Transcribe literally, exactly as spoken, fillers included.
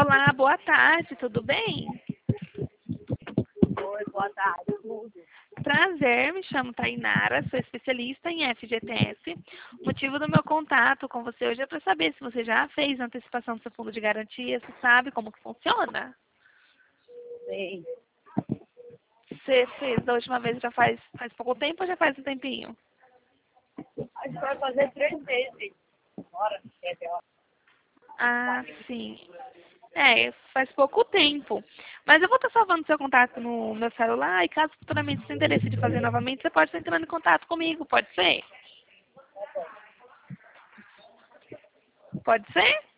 Olá, boa tarde, tudo bem? Oi, boa tarde, tudo. Prazer, me chamo Tainara, sou especialista em F G T S. O motivo do meu contato com você hoje é para saber se você já fez a antecipação do seu fundo de garantia, se sabe como que funciona. Sei. Você fez da última vez já faz, faz pouco tempo ou já faz um tempinho? A gente vai fazer três meses. Bora, sete horas. Ah, sim. É, faz pouco tempo. Mas eu vou estar salvando seu contato no meu celular e caso futuramente você tenha interesse de fazer novamente, você pode estar entrando em contato comigo, pode ser? Pode ser?